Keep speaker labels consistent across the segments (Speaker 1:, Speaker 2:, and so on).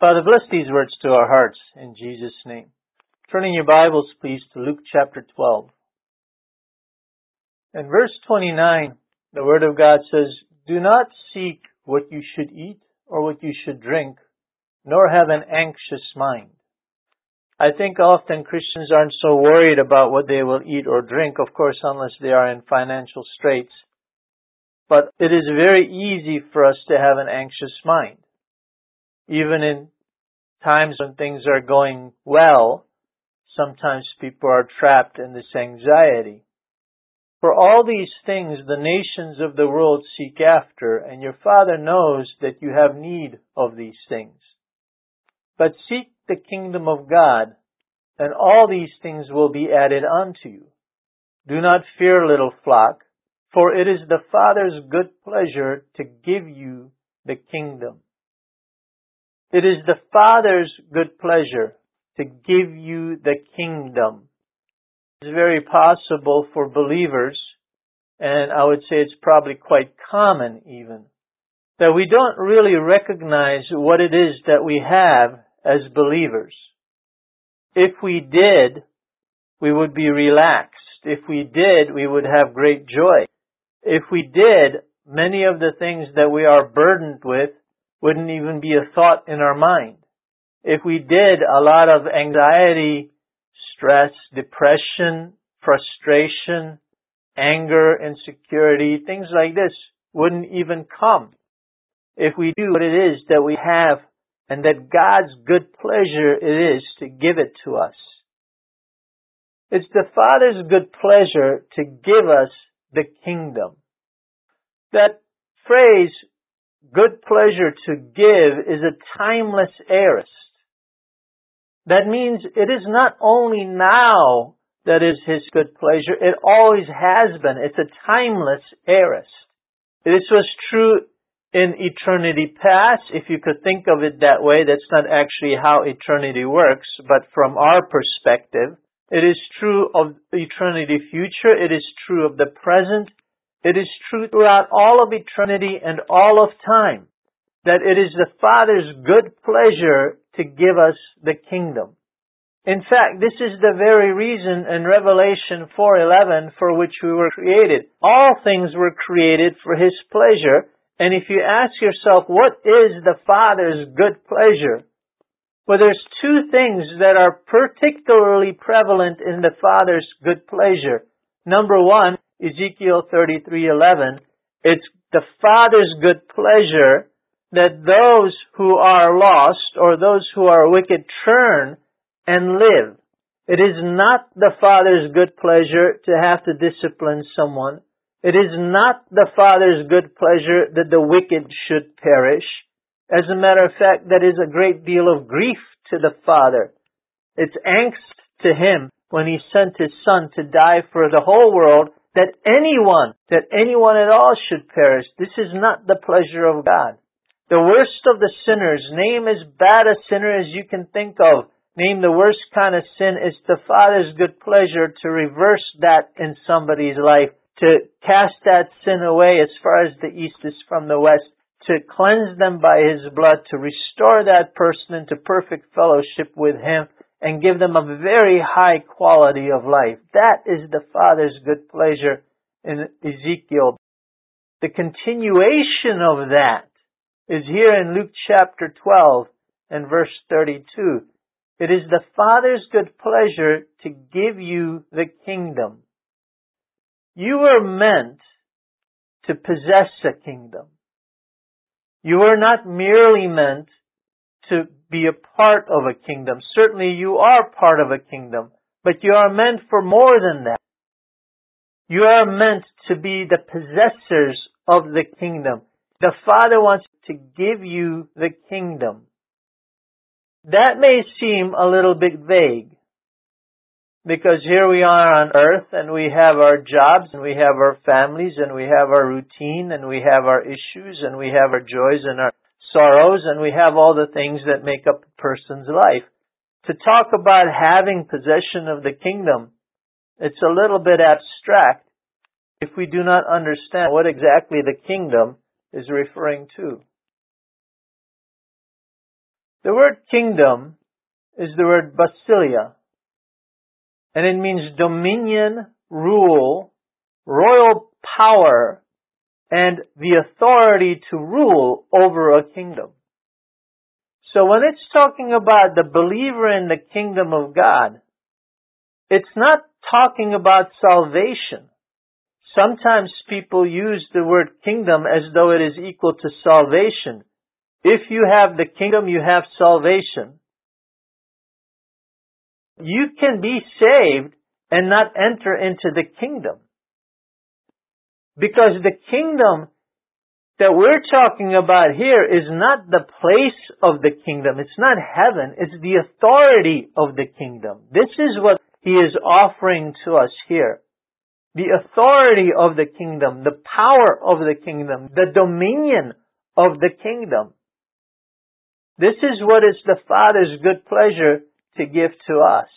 Speaker 1: Father, bless these words to our hearts in Jesus' name. Turning your Bibles, please, to Luke chapter 12. In verse 29, the Word of God says, "Do not seek what you should eat or what you should drink, nor have an anxious mind." I think often Christians aren't so worried about what they will eat or drink, of course, unless they are in financial straits. But it is very easy for us to have an anxious mind. Even in times when things are going well, sometimes people are trapped in this anxiety. For all these things the nations of the world seek after, and your Father knows that you have need of these things. But seek the kingdom of God, and all these things will be added unto you. Do not fear, little flock, for it is the Father's good pleasure to give you the kingdom. It is the Father's good pleasure to give you the kingdom. It's very possible for believers, and I would say it's probably quite common even, that we don't really recognize what it is that we have as believers. If we did, we would be relaxed. If we did, we would have great joy. If we did, many of the things that we are burdened with wouldn't even be a thought in our mind. If we did, a lot of anxiety, stress, depression, frustration, anger, insecurity, things like this wouldn't even come. If we do what it is that we have, and that God's good pleasure it is to give it to us. It's the Father's good pleasure to give us the kingdom. That phrase, good pleasure to give, is a timeless aorist. That means it is not only now that is His good pleasure, it always has been. It's a timeless aorist. This was true in eternity past, if you could think of it that way. That's not actually how eternity works, but from our perspective, it is true of eternity future, it is true of the present, it is true throughout all of eternity and all of time, that it is the Father's good pleasure to give us the kingdom. In fact, this is the very reason in Revelation 4:11 for which we were created. All things were created for His pleasure. And if you ask yourself, what is the Father's good pleasure? Well, there's two things that are particularly prevalent in the Father's good pleasure. Number one, Ezekiel 33:11. It's the Father's good pleasure that those who are lost or those who are wicked turn and live. It is not the Father's good pleasure to have to discipline someone. It is not the Father's good pleasure that the wicked should perish. As a matter of fact, that is a great deal of grief to the Father. It's angst to Him when He sent His Son to die for the whole world, that anyone at all should perish. This is not the pleasure of God. The worst of the sinners, name as bad a sinner as you can think of, name the worst kind of sin, is the Father's good pleasure to reverse that in somebody's life, to cast that sin away as far as the east is from the west, to cleanse them by His blood, to restore that person into perfect fellowship with Him, and give them a very high quality of life. That is the Father's good pleasure in Ezekiel. The continuation of that is here in Luke chapter 12 and verse 32. It is the Father's good pleasure to give you the kingdom. You were meant to possess a kingdom. You are not merely meant to be a part of a kingdom. Certainly you are part of a kingdom, but you are meant for more than that. You are meant to be the possessors of the kingdom. The Father wants to give you the kingdom. That may seem a little bit vague, because here we are on earth and we have our jobs and we have our families and we have our routine and we have our issues and we have our joys and our sorrows and we have all the things that make up a person's life. To talk about having possession of the kingdom, it's a little bit abstract if we do not understand what exactly the kingdom is referring to. The word kingdom is the word basileia, and it means dominion, rule, royal power, and the authority to rule over a kingdom. So when it's talking about the believer in the kingdom of God, it's not talking about salvation. Sometimes people use the word kingdom as though it is equal to salvation. If you have the kingdom, you have salvation. You can be saved and not enter into the kingdom. Because the kingdom that we're talking about here is not the place of the kingdom. It's not heaven. It's the authority of the kingdom. This is what He is offering to us here. The authority of the kingdom, the power of the kingdom, the dominion of the kingdom. This is what is the Father's good pleasure to give to us.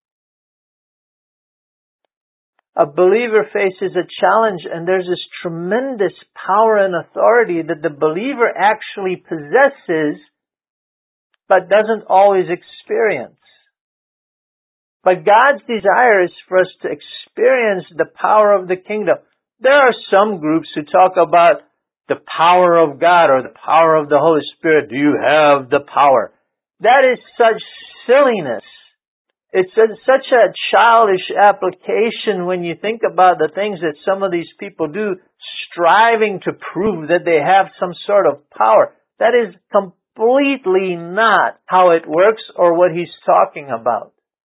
Speaker 1: A believer faces a challenge, and there's this tremendous power and authority that the believer actually possesses, but doesn't always experience. But God's desire is for us to experience the power of the kingdom. There are some groups who talk about the power of God or the power of the Holy Spirit. Do you have the power? That is such silliness. It's such a childish application when you think about the things that some of these people do, striving to prove that they have some sort of power. That is completely not how it works or what He's talking about.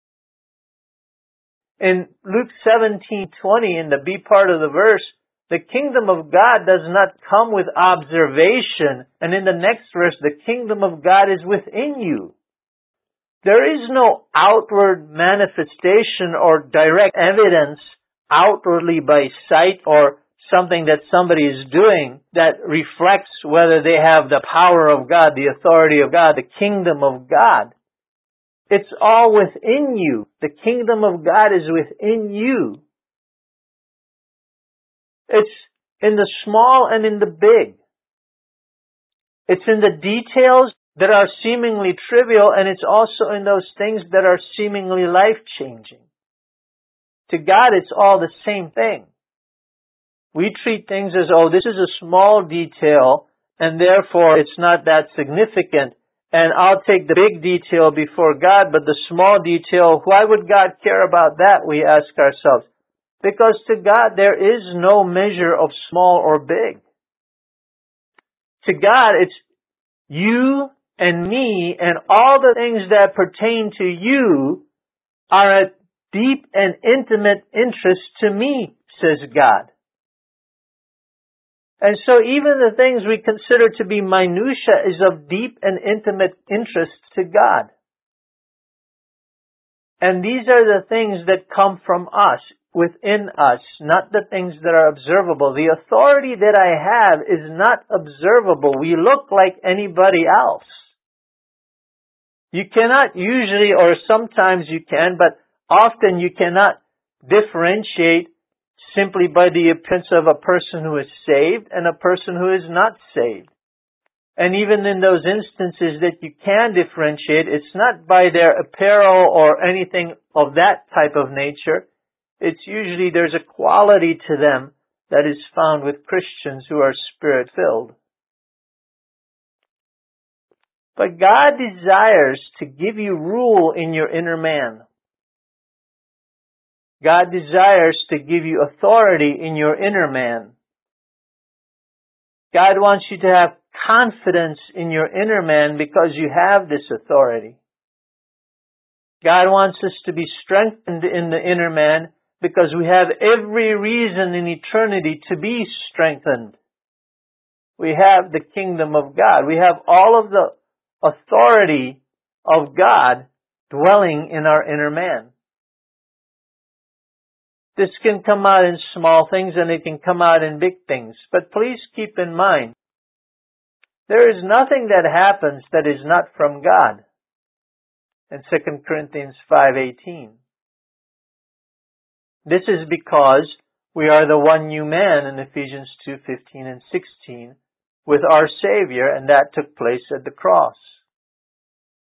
Speaker 1: In Luke 17:20, in the B part of the verse, the kingdom of God does not come with observation. And in the next verse, the kingdom of God is within you. There is no outward manifestation or direct evidence outwardly by sight or something that somebody is doing that reflects whether they have the power of God, the authority of God, the kingdom of God. It's all within you. The kingdom of God is within you. It's in the small and in the big. It's in the details that are seemingly trivial, and it's also in those things that are seemingly life-changing. To God, it's all the same thing. We treat things as, oh, this is a small detail, and therefore it's not that significant, and I'll take the big detail before God, but the small detail, why would God care about that, we ask ourselves? Because to God, there is no measure of small or big. To God, it's you and me and all the things that pertain to you are a deep and intimate interest to me, says God. And so even the things we consider to be minutia is of deep and intimate interest to God. And these are the things that come from us, within us, not the things that are observable. The authority that I have is not observable. We look like anybody else. You cannot usually, or sometimes you can, but often you cannot differentiate simply by the appearance of a person who is saved and a person who is not saved. And even in those instances that you can differentiate, it's not by their apparel or anything of that type of nature. It's usually there's a quality to them that is found with Christians who are Spirit-filled. But God desires to give you rule in your inner man. God desires to give you authority in your inner man. God wants you to have confidence in your inner man because you have this authority. God wants us to be strengthened in the inner man because we have every reason in eternity to be strengthened. We have the kingdom of God. We have all of the authority of God dwelling in our inner man. This can come out in small things and it can come out in big things. But please keep in mind, there is nothing that happens that is not from God. In 2 Corinthians 5:18. This is because we are the one new man in Ephesians 2:15 and 16 with our Savior, and that took place at the cross.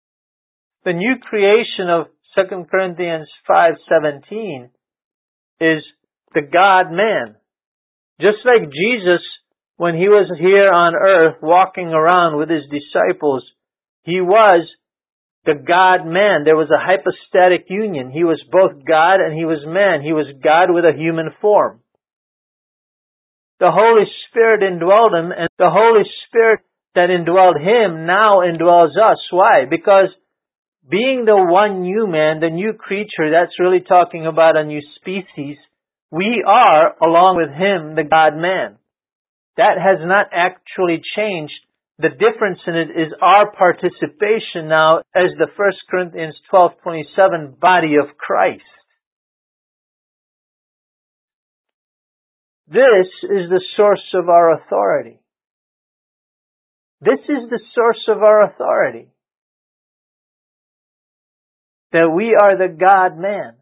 Speaker 1: The new creation of 2 Corinthians 5:17 is the God-man. Just like Jesus, when He was here on earth walking around with His disciples, He was the God-man. There was a hypostatic union. He was both God and He was man. He was God with a human form. The Holy Spirit indwelled Him, and the Holy Spirit that indwelled Him now indwells us. Why? Because being the one new man, the new creature, that's really talking about a new species, we are, along with Him, the God-man. That has not actually changed. The difference in it is our participation now as the 1 Corinthians 12:27 body of Christ. This is the source of our authority. This is the source of our authority. That we are the God-man.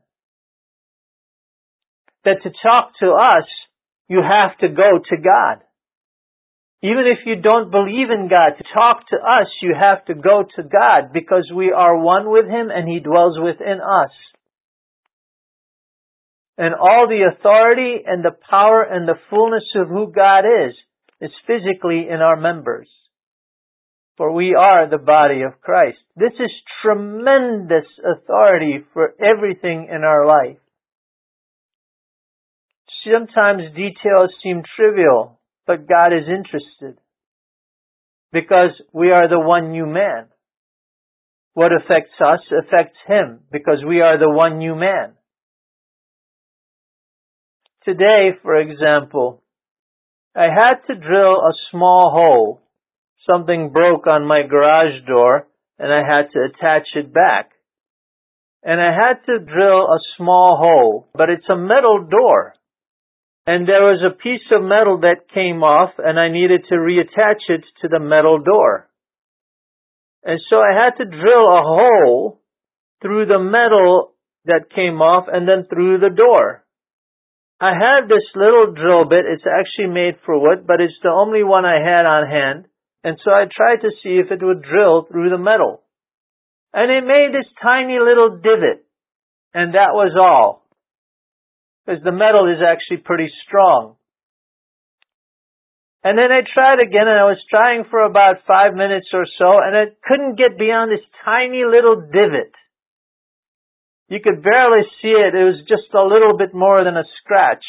Speaker 1: That to talk to us, you have to go to God. Even if you don't believe in God, to talk to us, you have to go to God because we are one with Him and He dwells within us. And all the authority and the power and the fullness of who God is physically in our members. For we are the body of Christ. This is tremendous authority for everything in our life. Sometimes details seem trivial, but God is interested. Because we are the one new man. What affects us affects Him, because we are the one new man. Today, for example, I had to drill a small hole. Something broke on my garage door, and I had to attach it back. And I had to drill a small hole, but it's a metal door. And there was a piece of metal that came off, and I needed to reattach it to the metal door. And so I had to drill a hole through the metal that came off and then through the door. I had this little drill bit. It's actually made for wood, but it's the only one I had on hand. And so I tried to see if it would drill through the metal. And it made this tiny little divot. And that was all. Because the metal is actually pretty strong. And then I tried again, and I was trying for about 5 minutes or so, and I couldn't get beyond this tiny little divot. You could barely see it. It was just a little bit more than a scratch.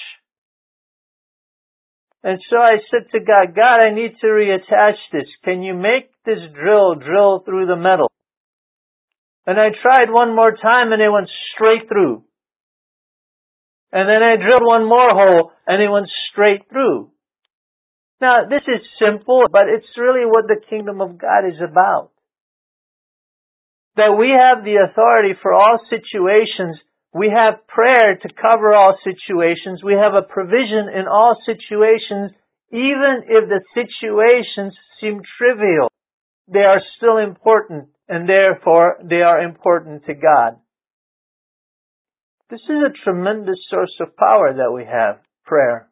Speaker 1: And so I said to God, God, I need to reattach this. Can you make this drill through the metal? And I tried one more time, and it went straight through. And then I drilled one more hole, and it went straight through. Now, this is simple, but it's really what the kingdom of God is about. That we have the authority for all situations. We have prayer to cover all situations. We have a provision in all situations, even if the situations seem trivial. They are still important, and therefore they are important to God. This is a tremendous source of power that we have, prayer.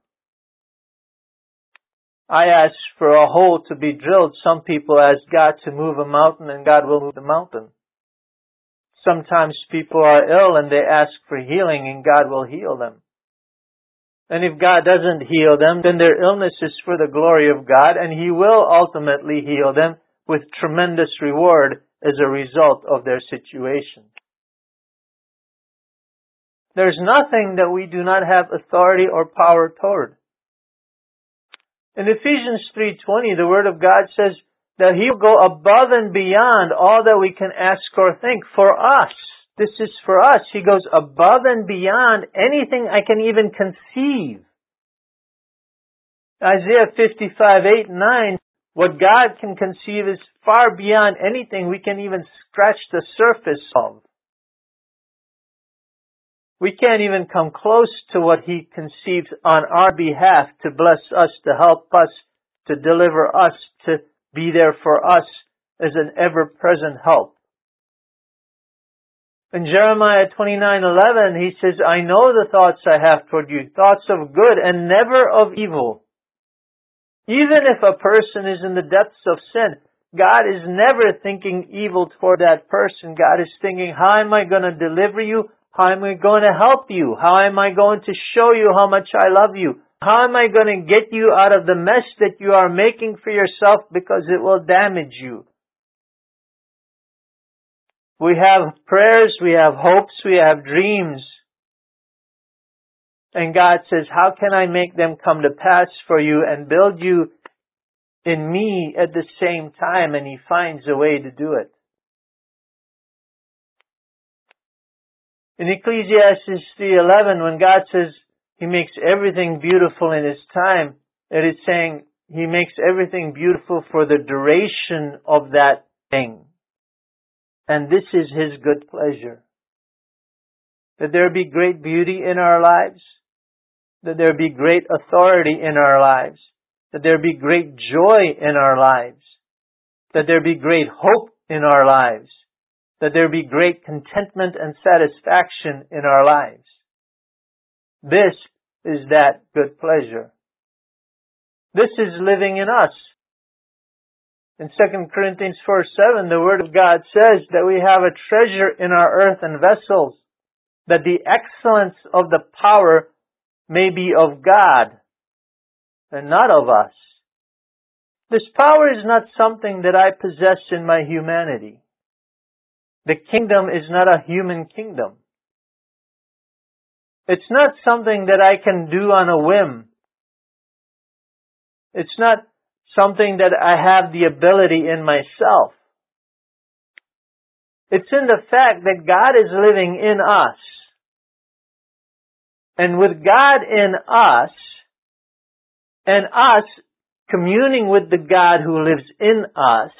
Speaker 1: I ask for a hole to be drilled. Some people ask God to move a mountain, and God will move the mountain. Sometimes people are ill and they ask for healing, and God will heal them. And if God doesn't heal them, then their illness is for the glory of God, and He will ultimately heal them with tremendous reward as a result of their situation. There's nothing that we do not have authority or power toward. In Ephesians 3:20, the Word of God says that He will go above and beyond all that we can ask or think for us. This is for us. He goes above and beyond anything I can even conceive. Isaiah 55:8-9, what God can conceive is far beyond anything we can even scratch the surface of. We can't even come close to what He conceives on our behalf to bless us, to help us, to deliver us, to be there for us as an ever-present help. In Jeremiah 29:11, He says, I know the thoughts I have toward you, thoughts of good and never of evil. Even if a person is in the depths of sin, God is never thinking evil toward that person. God is thinking, how am I going to deliver you? How am I going to help you? How am I going to show you how much I love you? How am I going to get you out of the mess that you are making for yourself because it will damage you? We have prayers, we have hopes, we have dreams. And God says, how can I make them come to pass for you and build you in me at the same time? And He finds a way to do it. In Ecclesiastes 3:11, when God says He makes everything beautiful in His time, it is saying He makes everything beautiful for the duration of that thing. And this is His good pleasure. That there be great beauty in our lives. That there be great authority in our lives. That there be great joy in our lives. That there be great hope in our lives. That there be great contentment and satisfaction in our lives. This is that good pleasure. This is living in us. In 2 Corinthians 4:7, the Word of God says that we have a treasure in our earthen vessels, that the excellence of the power may be of God and not of us. This power is not something that I possess in my humanity. The kingdom is not a human kingdom. It's not something that I can do on a whim. It's not something that I have the ability in myself. It's in the fact that God is living in us. And with God in us, and us communing with the God who lives in us,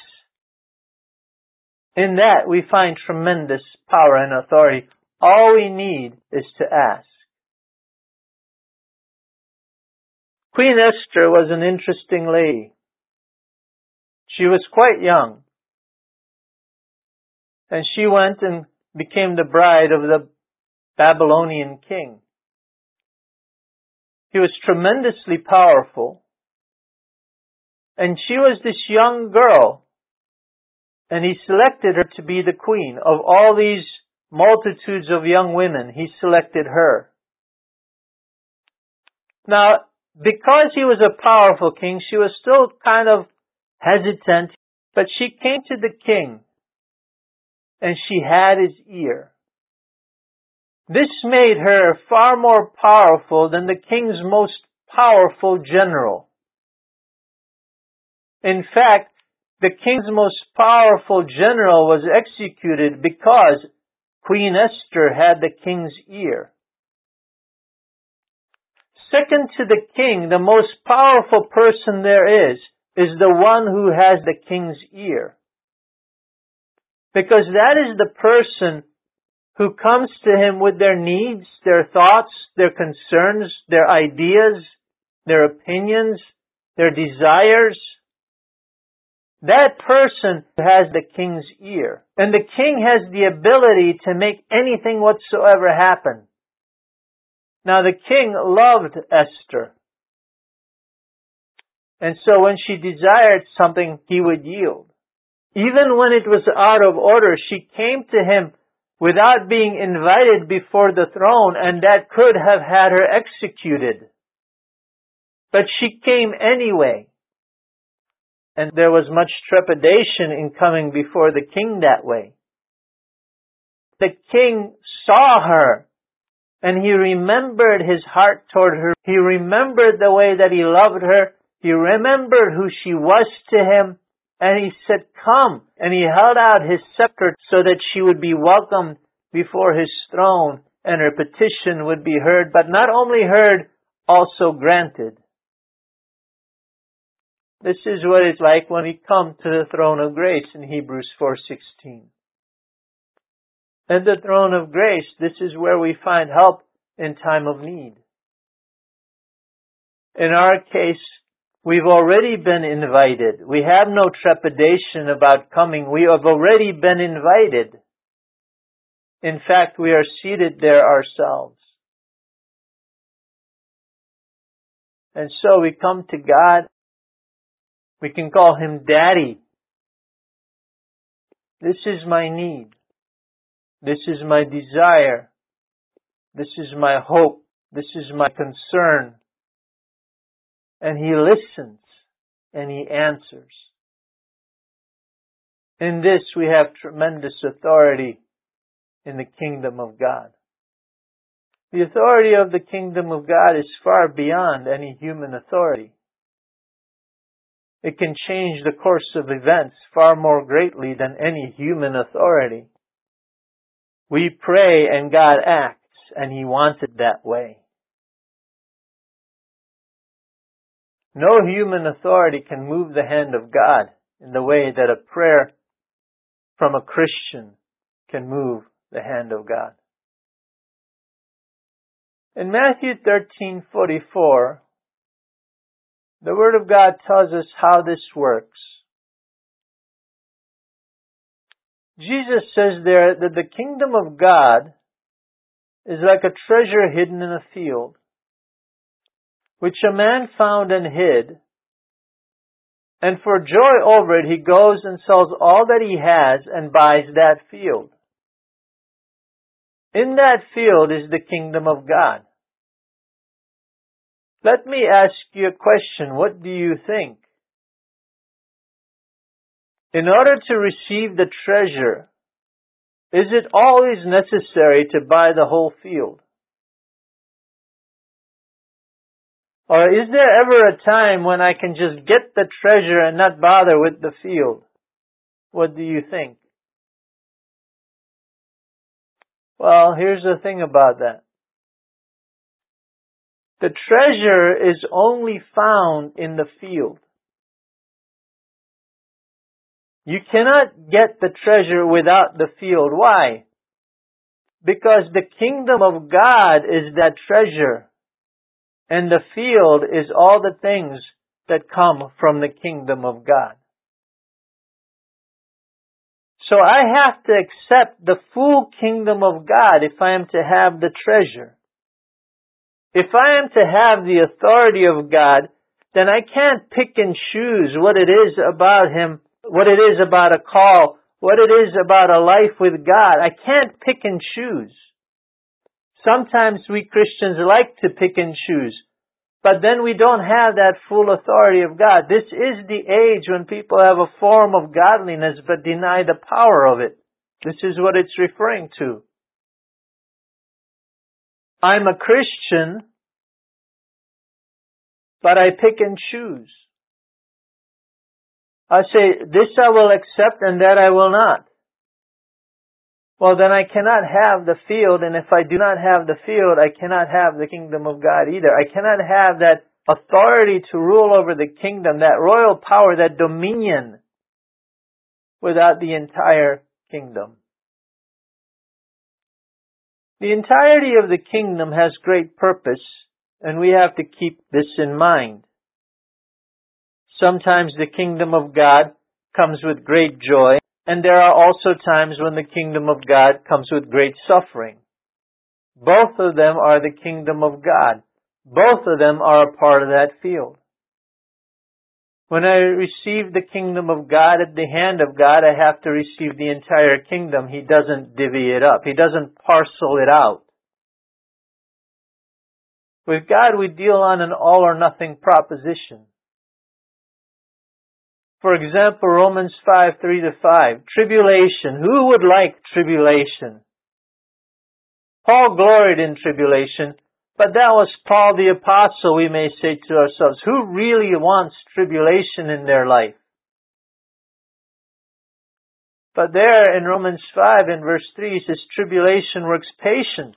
Speaker 1: in that we find tremendous power and authority. All we need is to ask. Queen Esther was an interesting lady. She was quite young. And she went and became the bride of the Babylonian king. He was tremendously powerful. And she was this young girl. And he selected her to be the queen. Of all these multitudes of young women, he selected her. Now, because he was a powerful king, she was still kind of hesitant. But she came to the king. And she had his ear. This made her far more powerful than the king's most powerful general. In fact, the king's most powerful general was executed because Queen Esther had the king's ear. Second to the king, the most powerful person there is the one who has the king's ear. Because that is the person who comes to him with their needs, their thoughts, their concerns, their ideas, their opinions, their desires. That person has the king's ear. And the king has the ability to make anything whatsoever happen. Now the king loved Esther. And so when she desired something, he would yield. Even when it was out of order, she came to him without being invited before the throne, and that could have had her executed. But she came anyway. And there was much trepidation in coming before the king that way. The king saw her, and he remembered his heart toward her. He remembered the way that he loved her. He remembered who she was to him. And he said, "Come." And he held out his scepter so that she would be welcomed before his throne and her petition would be heard, but not only heard, also granted. This is what it's like when we come to the throne of grace in Hebrews 4:16. At the throne of grace, this is where we find help in time of need. In our case, we've already been invited. We have no trepidation about coming. We have already been invited. In fact, we are seated there ourselves. And so we come to God. We can call Him Daddy. This is my need. This is my desire. This is my hope. This is my concern. And He listens and He answers. In this we have tremendous authority in the kingdom of God. The authority of the kingdom of God is far beyond any human authority. It can change the course of events far more greatly than any human authority. We pray and God acts, and He wants it that way. No human authority can move the hand of God in the way that a prayer from a Christian can move the hand of God. In Matthew 13:44, the Word of God tells us how this works. Jesus says there that the kingdom of God is like a treasure hidden in a field, which a man found and hid, and for joy over it he goes and sells all that he has and buys that field. In that field is the kingdom of God. Let me ask you a question. What do you think? In order to receive the treasure, is it always necessary to buy the whole field? Or is there ever a time when I can just get the treasure and not bother with the field? What do you think? Well, here's the thing about that. The treasure is only found in the field. You cannot get the treasure without the field. Why? Because the kingdom of God is that treasure, and the field is all the things that come from the kingdom of God. So I have to accept the full kingdom of God if I am to have the treasure. If I am to have the authority of God, then I can't pick and choose what it is about Him, what it is about a call, what it is about a life with God. I can't pick and choose. Sometimes we Christians like to pick and choose, but then we don't have that full authority of God. This is the age when people have a form of godliness but deny the power of it. This is what it's referring to. I'm a Christian, but I pick and choose. I say, this I will accept and that I will not. Well, then I cannot have the field, and if I do not have the field, I cannot have the kingdom of God either. I cannot have that authority to rule over the kingdom, that royal power, that dominion, without the entire kingdom. The entirety of the kingdom has great purpose, and we have to keep this in mind. Sometimes the kingdom of God comes with great joy, and there are also times when the kingdom of God comes with great suffering. Both of them are the kingdom of God. Both of them are a part of that field. When I receive the kingdom of God at the hand of God, I have to receive the entire kingdom. He doesn't divvy it up. He doesn't parcel it out. With God, we deal on an all or nothing proposition. For example, Romans 5:3-5. Tribulation. Who would like tribulation? Paul gloried in tribulation, but that was Paul the apostle, we may say to ourselves. Who really wants tribulation in their life? But there in Romans 5 in verse 3 it says, tribulation works patience.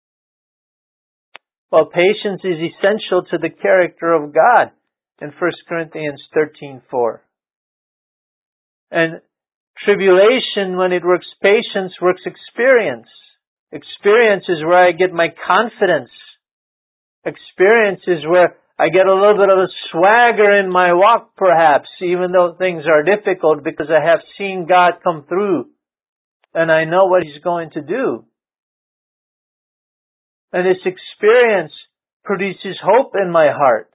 Speaker 1: Well, patience is essential to the character of God in 1 Corinthians 13:4. And tribulation, when it works patience, works experience. Experience is where I get my confidence. Experience is where I get a little bit of a swagger in my walk, perhaps, even though things are difficult, because I have seen God come through and I know what He's going to do. And this experience produces hope in my heart.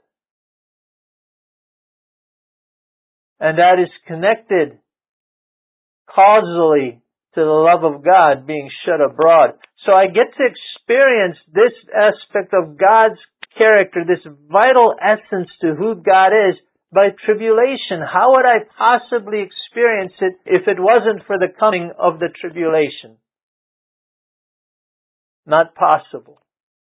Speaker 1: And that is connected causally to the love of God being shed abroad. So I get to experience this aspect of God's character, this vital essence to who God is, by tribulation. How would I possibly experience it if it wasn't for the coming of the tribulation? Not possible.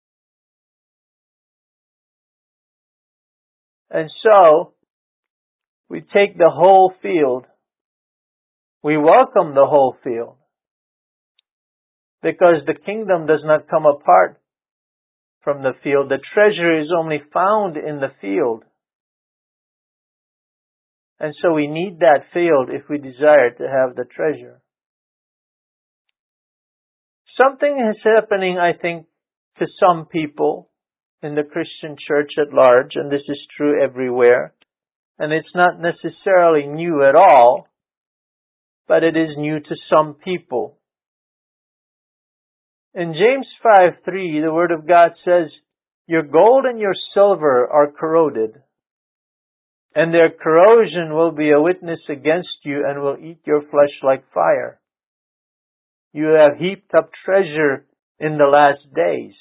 Speaker 1: And so, we take the whole field. We welcome the whole field. Because the kingdom does not come apart from the field. The treasure is only found in the field. And so we need that field if we desire to have the treasure. Something is happening, I think, to some people in the Christian church at large, and this is true everywhere. And it's not necessarily new at all, but it is new to some people. In James 5:3, the Word of God says, "Your gold and your silver are corroded, and their corrosion will be a witness against you and will eat your flesh like fire. You have heaped up treasure in the last days."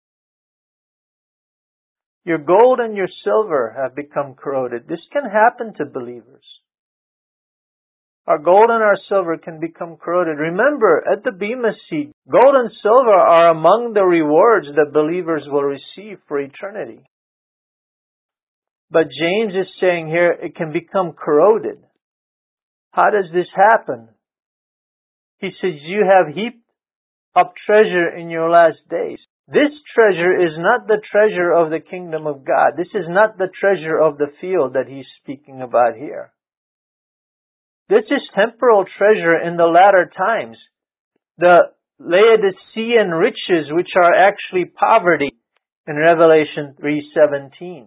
Speaker 1: Your gold and your silver have become corroded. This can happen to believers. Our gold and our silver can become corroded. Remember, at the Bema seat, gold and silver are among the rewards that believers will receive for eternity. But James is saying here, it can become corroded. How does this happen? He says, you have heaped up treasure in your last days. This treasure is not the treasure of the kingdom of God. This is not the treasure of the field that he's speaking about here. This is temporal treasure in the latter times. The Laodicean riches, which are actually poverty in Revelation 3:17.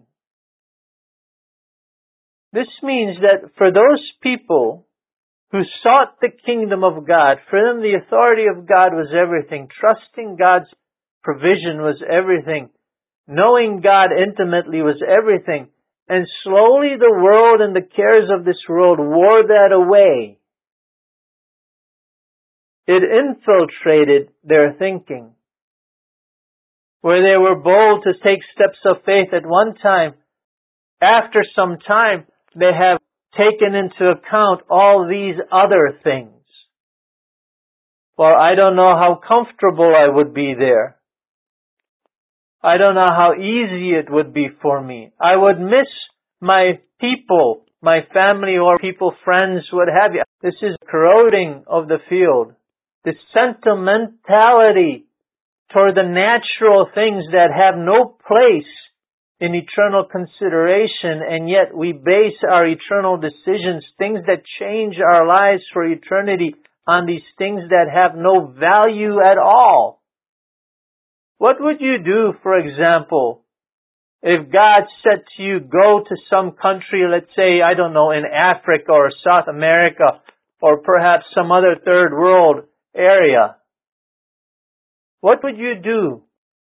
Speaker 1: This means that for those people who sought the kingdom of God, for them the authority of God was everything. Trusting God's provision was everything. Knowing God intimately was everything. And slowly the world and the cares of this world wore that away. It infiltrated their thinking. Where they were bold to take steps of faith at one time, after some time, they have taken into account all these other things. Well, I don't know how comfortable I would be there. I don't know how easy it would be for me. I would miss my people, my family or people, friends, what have you. This is corroding of the field. This sentimentality toward the natural things that have no place in eternal consideration, and yet we base our eternal decisions, things that change our lives for eternity, on these things that have no value at all. What would you do, for example, if God said to you, go to some country, let's say, I don't know, in Africa or South America, or perhaps some other third world area? What would you do?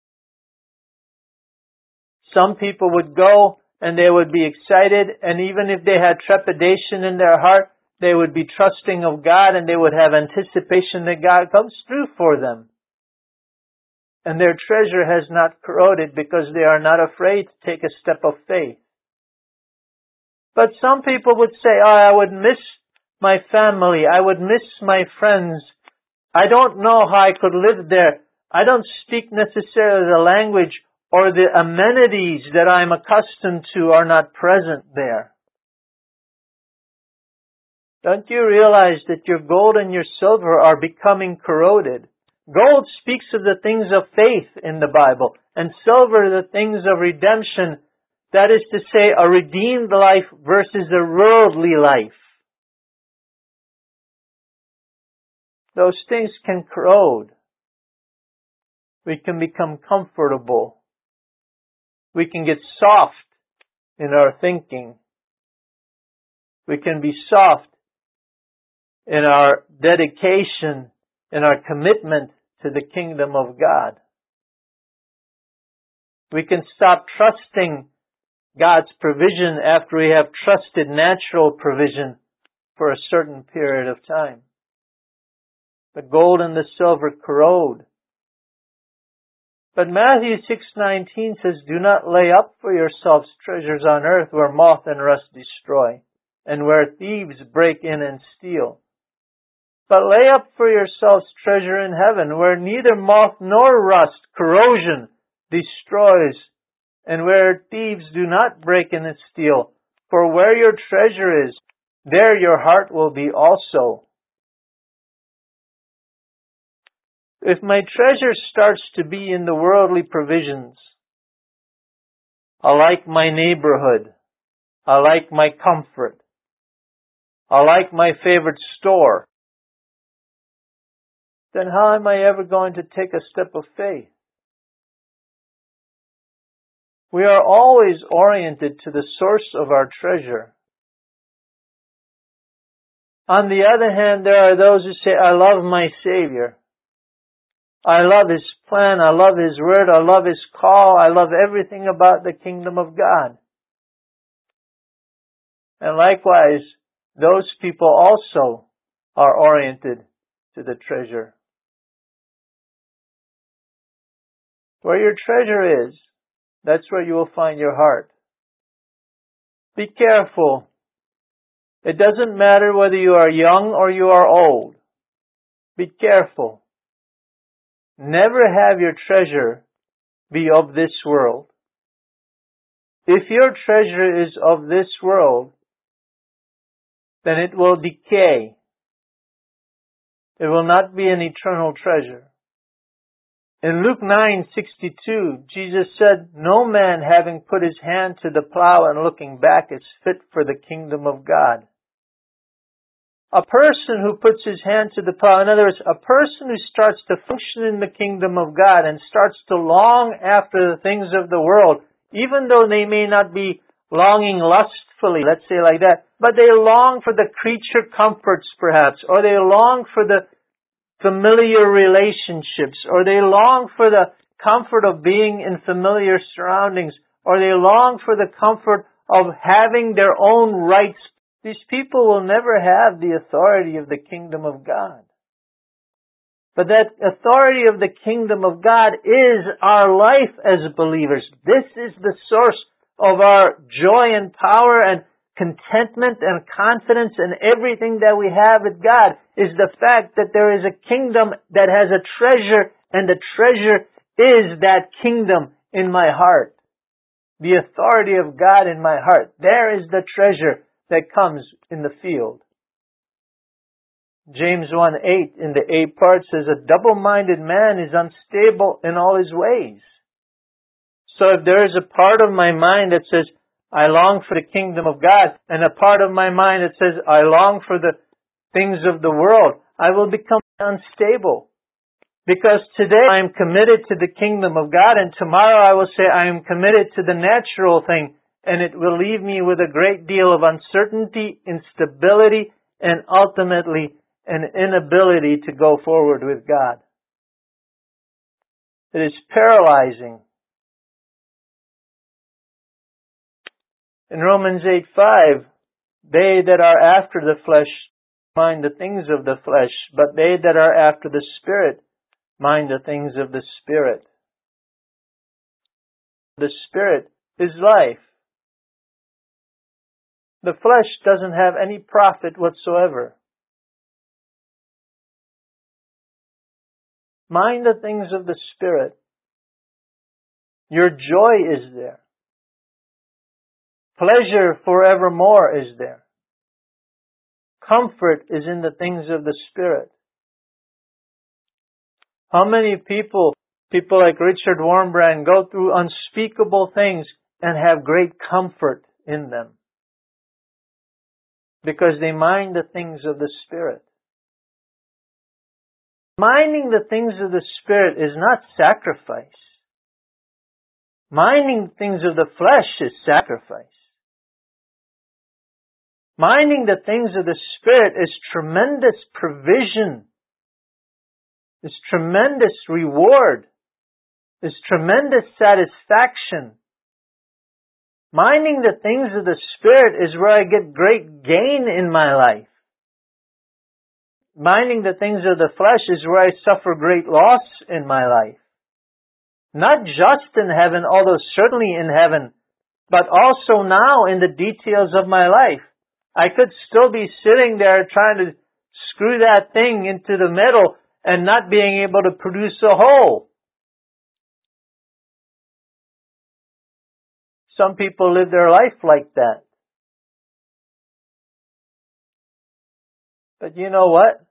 Speaker 1: Some people would go and they would be excited, and even if they had trepidation in their heart, they would be trusting of God and they would have anticipation that God comes through for them. And their treasure has not corroded because they are not afraid to take a step of faith. But some people would say, oh, I would miss my family. I would miss my friends. I don't know how I could live there. I don't speak necessarily the language, or the amenities that I'm accustomed to are not present there. Don't you realize that your gold and your silver are becoming corroded? Gold speaks of the things of faith in the Bible, and silver the things of redemption. That is to say, a redeemed life versus a worldly life. Those things can corrode. We can become comfortable. We can get soft in our thinking. We can be soft in our dedication, in our commitment to the kingdom of God. We can stop trusting God's provision after we have trusted natural provision for a certain period of time. The gold and the silver corrode. But Matthew 6:19 says, "Do not lay up for yourselves treasures on earth where moth and rust destroy, and where thieves break in and steal. But lay up for yourselves treasure in heaven, where neither moth nor rust, corrosion, destroys, and where thieves do not break in and steal. For where your treasure is, there your heart will be also." If my treasure starts to be in the worldly provisions, I like my neighborhood, I like my comfort, I like my favorite store, then how am I ever going to take a step of faith? We are always oriented to the source of our treasure. On the other hand, there are those who say, "I love my Savior. I love His plan. I love His word. I love His call. I love everything about the kingdom of God." And likewise, those people also are oriented to the treasure. Where your treasure is, that's where you will find your heart. Be careful. It doesn't matter whether you are young or you are old. Be careful. Never have your treasure be of this world. If your treasure is of this world, then it will decay. It will not be an eternal treasure. In Luke 9:62, Jesus said, "No man having put his hand to the plow and looking back is fit for the kingdom of God." A person who puts his hand to the plow, in other words, a person who starts to function in the kingdom of God and starts to long after the things of the world, even though they may not be longing lustfully, let's say like that, but they long for the creature comforts perhaps, or they long for the familiar relationships, or they long for the comfort of being in familiar surroundings, or they long for the comfort of having their own rights. These people will never have the authority of the kingdom of God. But that authority of the kingdom of God is our life as believers. This is the source of our joy and power and contentment and confidence in everything that we have with God, is the fact that there is a kingdom that has a treasure, and the treasure is that kingdom in my heart. The authority of God in my heart. There is the treasure that comes in the field. James 1:8 in the A part says, "A double-minded man is unstable in all his ways." So if there is a part of my mind that says, "I long for the kingdom of God," and a part of my mind that says, "I long for the things of the world," I will become unstable. Because today I am committed to the kingdom of God, and tomorrow I will say I am committed to the natural thing, and it will leave me with a great deal of uncertainty, instability, and ultimately an inability to go forward with God. It is paralyzing. In Romans 8:5, "They that are after the flesh mind the things of the flesh, but they that are after the Spirit mind the things of the Spirit." The Spirit is life. The flesh doesn't have any profit whatsoever. Mind the things of the Spirit. Your joy is there. Pleasure forevermore is there. Comfort is in the things of the Spirit. How many people like Richard Wurmbrand, go through unspeakable things and have great comfort in them? Because they mind the things of the Spirit. Minding the things of the Spirit is not sacrifice. Minding things of the flesh is sacrifice. Minding the things of the Spirit is tremendous provision, is tremendous reward, is tremendous satisfaction. Minding the things of the Spirit is where I get great gain in my life. minding the things of the flesh is where I suffer great loss in my life. Not just in heaven, although certainly in heaven, but also now in the details of my life. I could still be sitting there trying to screw that thing into the middle and not being able to produce a whole. Some people live their life like that. But you know what?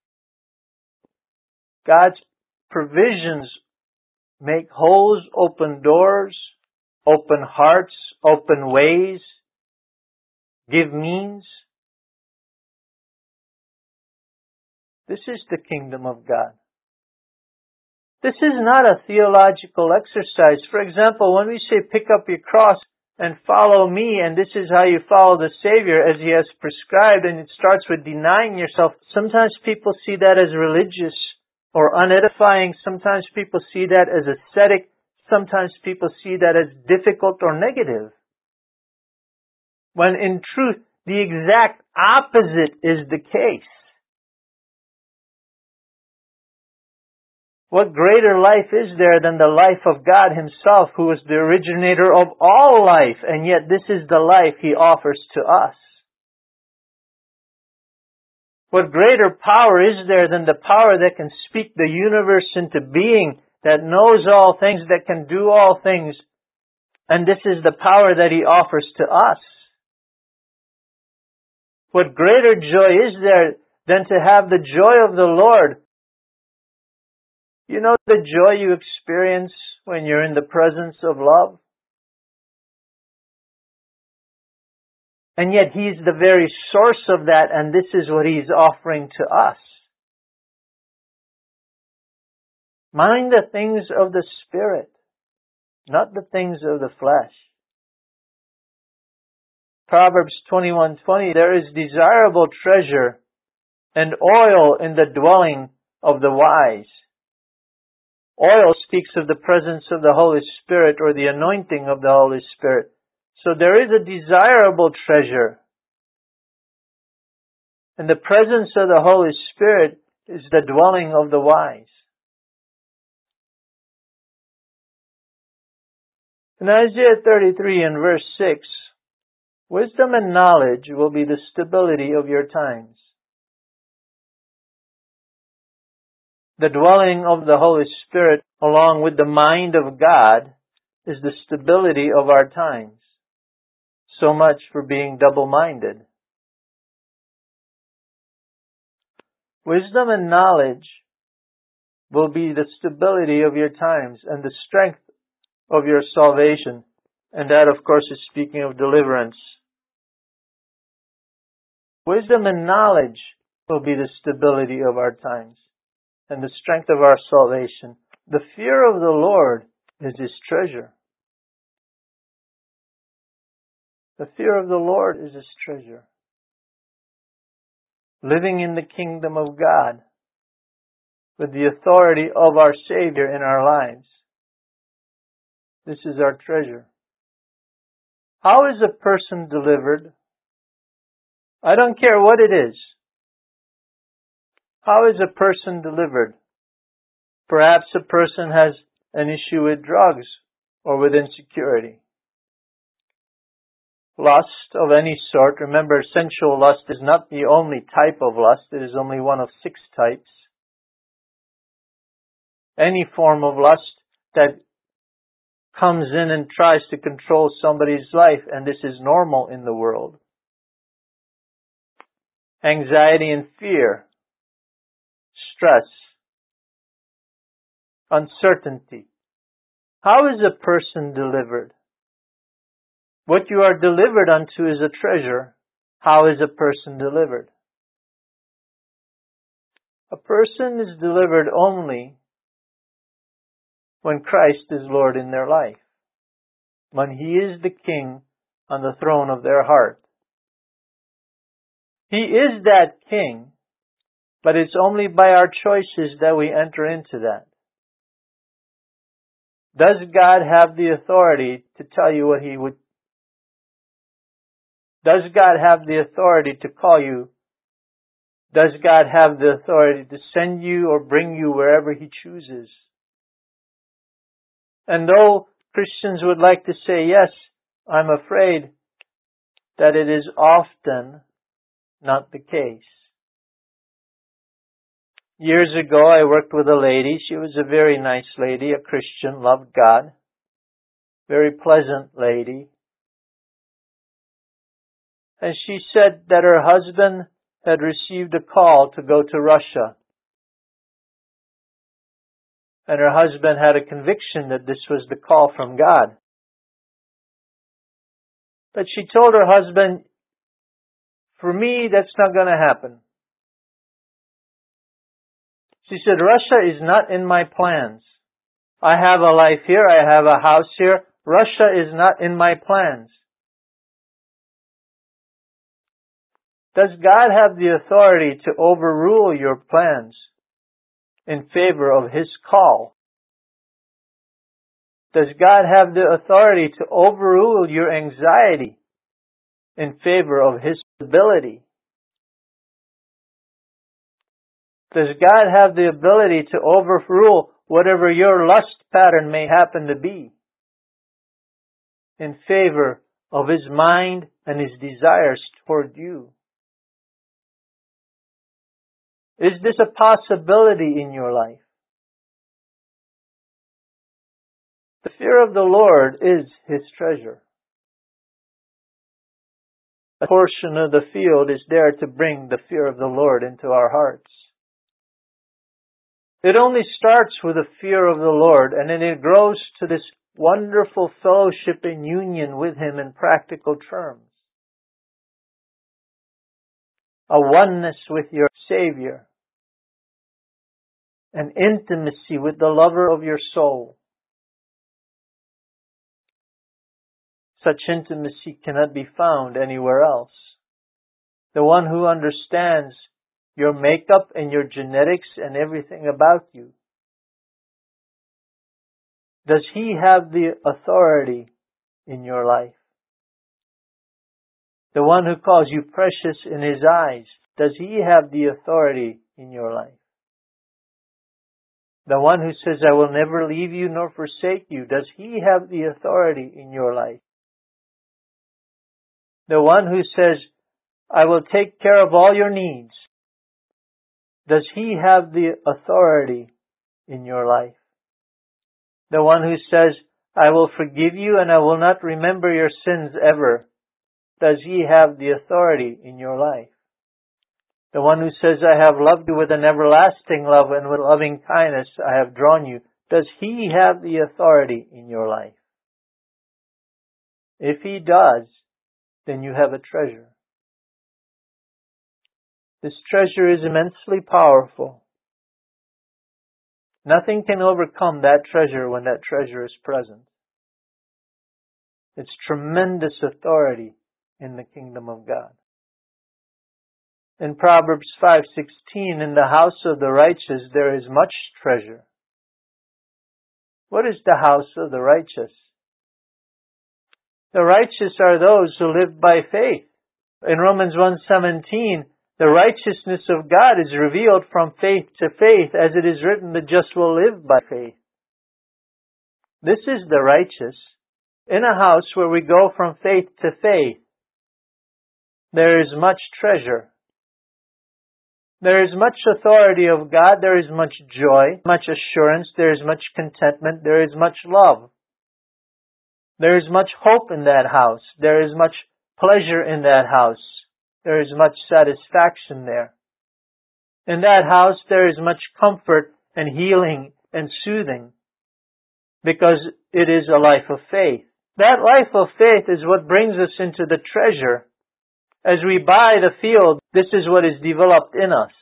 Speaker 1: God's provisions make holes, open doors, open hearts, open ways, give means. This is the kingdom of God. This is not a theological exercise. For example, when we say pick up your cross and follow me, and this is how you follow the Savior as He has prescribed, and it starts with denying yourself. Sometimes people see that as religious or unedifying. Sometimes people see that as ascetic. Sometimes people see that as difficult or negative. When in truth, the exact opposite is the case. What greater life is there than the life of God Himself, who is the originator of all life, and yet this is the life He offers to us? What greater power is there than the power that can speak the universe into being, that knows all things, that can do all things, and this is the power that He offers to us? What greater joy is there than to have the joy of the Lord? You know the joy you experience when you're in the presence of love? And yet He's the very source of that, and this is what He's offering to us. Mind the things of the Spirit, not the things of the flesh. Proverbs 21:20, there is desirable treasure and oil in the dwelling of the wise. Oil speaks of the presence of the Holy Spirit or the anointing of the Holy Spirit. So there is a desirable treasure. And the presence of the Holy Spirit is the dwelling of the wise. In Isaiah 33 and verse 6, wisdom and knowledge will be the stability of your times. The dwelling of the Holy Spirit, along with the mind of God, is the stability of our times. So much for being double-minded. Wisdom and knowledge will be the stability of your times and the strength of your salvation. And that, of course, is speaking of deliverance. Wisdom and knowledge will be the stability of our times and the strength of our salvation. The fear of the Lord is His treasure. The fear of the Lord is His treasure. Living in the kingdom of God with the authority of our Savior in our lives. This is our treasure. How is a person delivered? I don't care what it is. How is a person delivered? Perhaps a person has an issue with drugs or with insecurity. Lust of any sort. Remember, sensual lust is not the only type of lust. It is only one of 6 types. Any form of lust that comes in and tries to control somebody's life, and this is normal in the world. Anxiety and fear. Stress. Uncertainty. How is a person delivered? What you are delivered unto is a treasure. How is a person delivered? A person is delivered only when Christ is Lord in their life. When He is the King on the throne of their heart. He is that King, but it's only by our choices that we enter into that. Does God have the authority to tell you what He would? Does God have the authority to call you Does God have the authority to send you or bring you wherever He chooses? And though Christians would like to say yes, I'm afraid that it is often not the case. Years ago, I worked with a lady. She was a very nice lady, a Christian, loved God. Very pleasant lady. And she said that her husband had received a call to go to Russia. And her husband had a conviction that this was the call from God. But she told her husband, for me, that's not going to happen. She said, Russia is not in my plans. I have a life here. I have a house here. Russia is not in my plans. Does God have the authority to overrule your plans in favor of His call? Does God have the authority to overrule your anxiety in favor of His ability? Does God have the ability to overrule whatever your lust pattern may happen to be in favor of His mind and His desires toward you? Is this a possibility in your life? The fear of the Lord is His treasure. A portion of the field is there to bring the fear of the Lord into our hearts. It only starts with the fear of the Lord, and then it grows to this wonderful fellowship and union with Him in practical terms. A oneness with your Savior. An intimacy with the lover of your soul. Such intimacy cannot be found anywhere else. The one who understands your makeup and your genetics and everything about you. Does He have the authority in your life? The one who calls you precious in His eyes, does He have the authority in your life? The one who says, I will never leave you nor forsake you, does He have the authority in your life? The one who says, I will take care of all your needs, does He have the authority in your life? The one who says, I will forgive you and I will not remember your sins ever, does He have the authority in your life? The one who says, I have loved you with an everlasting love and with loving kindness I have drawn you, does He have the authority in your life? If He does, then you have a treasure. This treasure is immensely powerful. Nothing can overcome that treasure when that treasure is present. It's tremendous authority in the kingdom of God. In Proverbs 5:16, in the house of the righteous there is much treasure. What is the house of the righteous? The righteous are those who live by faith. In Romans 1:17, the righteousness of God is revealed from faith to faith, as it is written, the just will live by faith. This is the righteous. In a house where we go from faith to faith, there is much treasure. There is much authority of God, there is much joy, much assurance, there is much contentment, there is much love. There is much hope in that house. There is much pleasure in that house. There is much satisfaction there. In that house there is much comfort and healing and soothing, because it is a life of faith. That life of faith is what brings us into the treasure. As we buy the field, this is what is developed in us.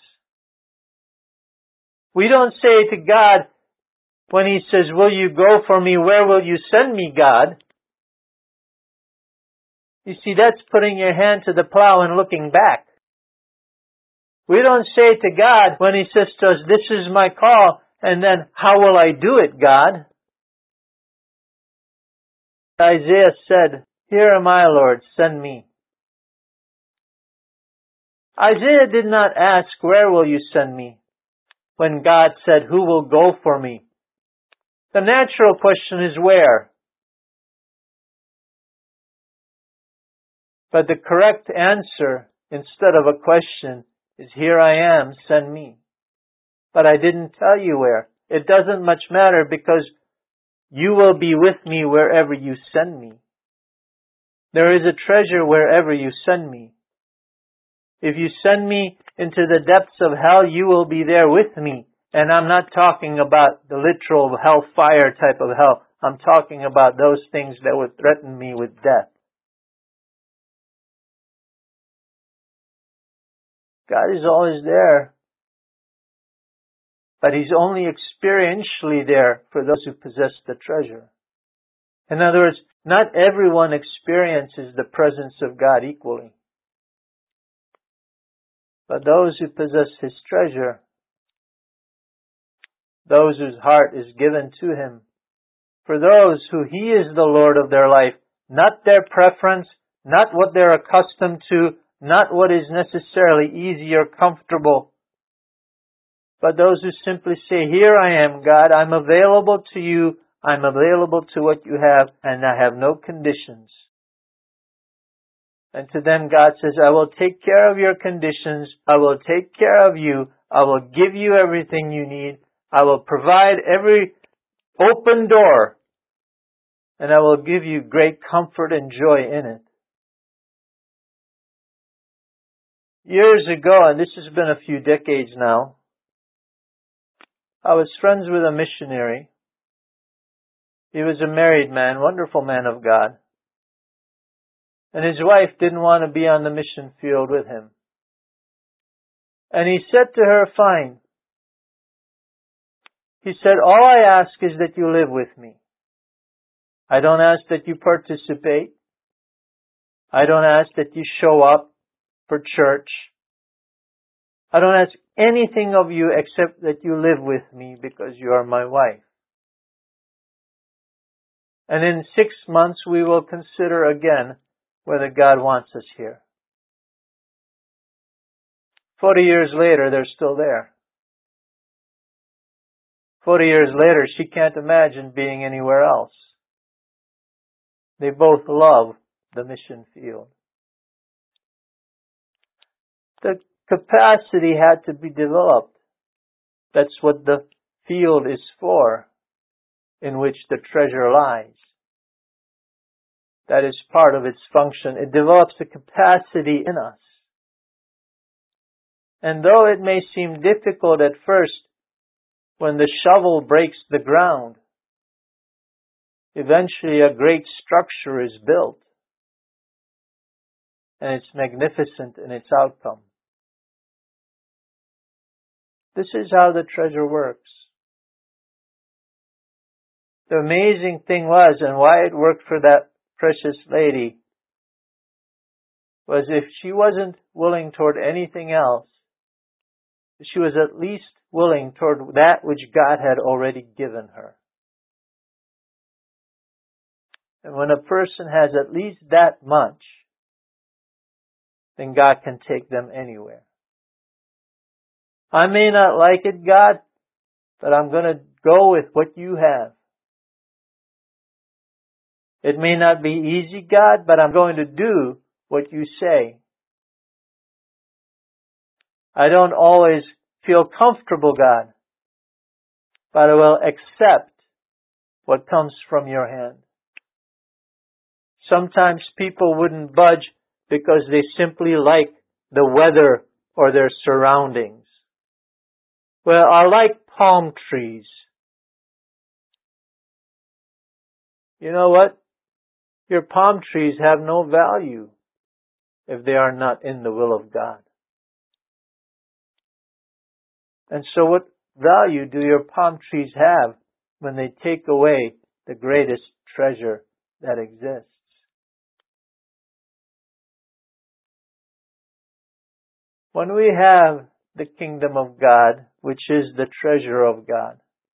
Speaker 1: We don't say to God, when He says, will you go for me? Where will you send me, God? You see, that's putting your hand to the plow and looking back. We don't say to God, when He says to us, this is my call, and then, how will I do it, God? Isaiah said, here am I, Lord, send me. Isaiah did not ask, "Where will you send me?" when God said, "Who will go for me?" The natural question is where. But the correct answer, instead of a question, is, "Here I am, send me." But I didn't tell you where. It doesn't much matter, because you will be with me wherever you send me. There is a treasure wherever you send me. If you send me into the depths of hell, you will be there with me. And I'm not talking about the literal hellfire type of hell. I'm talking about those things that would threaten me with death. God is always there, but He's only experientially there for those who possess the treasure. In other words, not everyone experiences the presence of God equally. But those who possess His treasure, those whose heart is given to Him, for those who He is the Lord of their life, not their preference, not what they're accustomed to, not what is necessarily easy or comfortable, but those who simply say, "Here I am, God, I'm available to you, I'm available to what you have, and I have no conditions." And to them God says, "I will take care of your conditions, I will take care of you, I will give you everything you need, I will provide every open door, and I will give you great comfort and joy in it." Years ago, and this has been a few decades now, I was friends with a missionary. He was a married man, wonderful man of God. And his wife didn't want to be on the mission field with him. And he said to her, "Fine." He said, "All I ask is that you live with me. I don't ask that you participate. I don't ask that you show up for church. I don't ask anything of you except that you live with me because you are my wife. And in 6 months we will consider again whether God wants us here." 40 years later, they're still there. 40 years later, she can't imagine being anywhere else. They both love the mission field. The capacity had to be developed. That's what the field is for, in which the treasure lies. That is part of its function. It develops a capacity in us. And though it may seem difficult at first, when the shovel breaks the ground, eventually a great structure is built. And it's magnificent in its outcome. This is how the treasure works. The amazing thing was, and why it worked for that precious lady, was if she wasn't willing toward anything else, she was at least willing toward that which God had already given her. And when a person has at least that much, then God can take them anywhere. "I may not like it, God, but I'm going to go with what you have. It may not be easy, God, but I'm going to do what you say. I don't always feel comfortable, God, but I will accept what comes from your hand." Sometimes people wouldn't budge because they simply like the weather or their surroundings. "Well, I like palm trees." You know what? Your palm trees have no value if they are not in the will of God. And so what value do your palm trees have when they take away the greatest treasure that exists? When we have the kingdom of God, which is the treasure of God,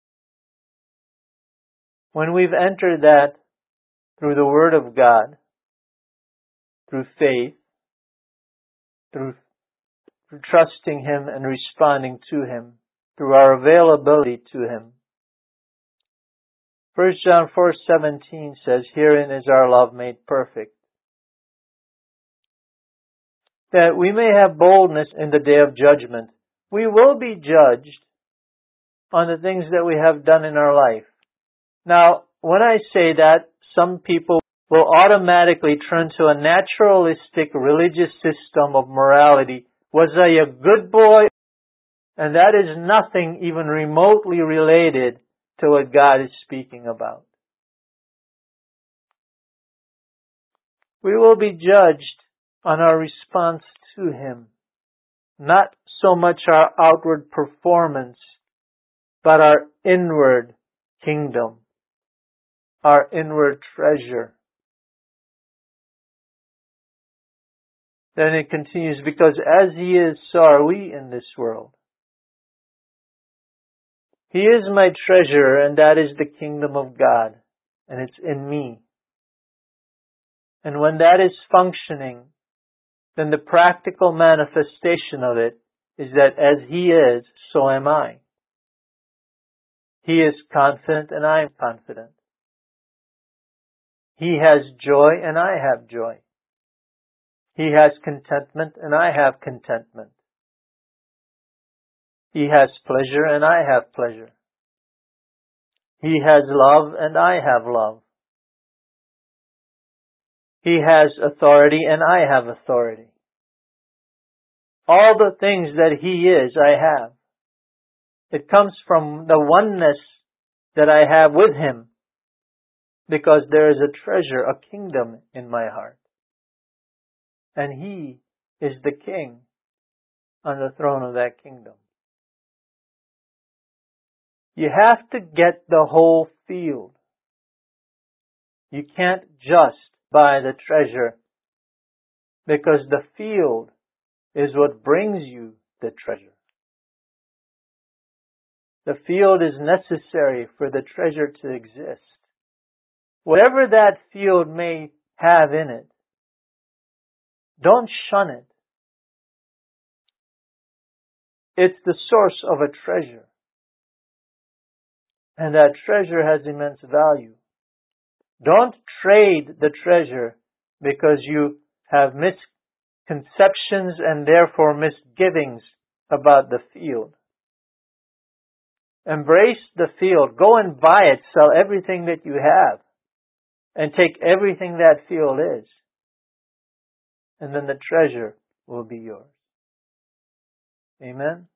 Speaker 1: when we've entered that through the Word of God, through faith, through through trusting Him and responding to Him, through our availability to Him. 1 John 4:17 says, "Herein is our love made perfect, that we may have boldness in the day of judgment." We will be judged on the things that we have done in our life. Now, when I say that, some people will automatically turn to a naturalistic religious system of morality. Was I a good boy? And that is nothing even remotely related to what God is speaking about. We will be judged on our response to Him, not so much our outward performance, but our inward kingdom, our inward treasure. Then it continues, because as He is, so are we in this world. He is my treasure, and that is the kingdom of God, and it's in me. And when that is functioning, then the practical manifestation of it is that as He is, so am I. He is confident, and I am confident. He has joy, and I have joy. He has contentment, and I have contentment. He has pleasure, and I have pleasure. He has love, and I have love. He has authority, and I have authority. All the things that He is, I have. It comes from the oneness that I have with Him, because there is a treasure, a kingdom in my heart. And He is the King on the throne of that kingdom. You have to get the whole field. You can't just buy the treasure, because the field is what brings you the treasure. The field is necessary for the treasure to exist. Whatever that field may have in it, don't shun it. It's the source of a treasure. And that treasure has immense value. Don't trade the treasure because you have misconceptions and therefore misgivings about the field. Embrace the field. Go and buy it. Sell everything that you have. And take everything that field is. And then the treasure will be yours. Amen?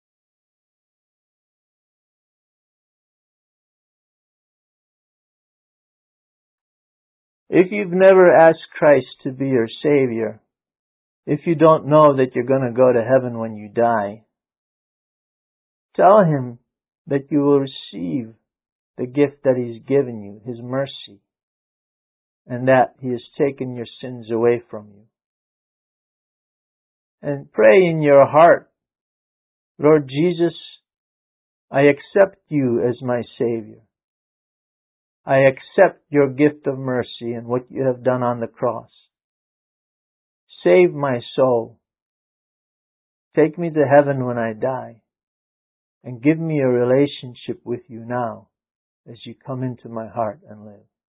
Speaker 1: If you've never asked Christ to be your Savior, if you don't know that you're going to go to heaven when you die, tell Him that you will receive the gift that He's given you, His mercy, and that He has taken your sins away from you. And pray in your heart, Lord Jesus, I accept You as my Savior. I accept Your gift of mercy and what You have done on the cross. Save my soul. Take me to heaven when I die. And give me a relationship with You now as You come into my heart and live.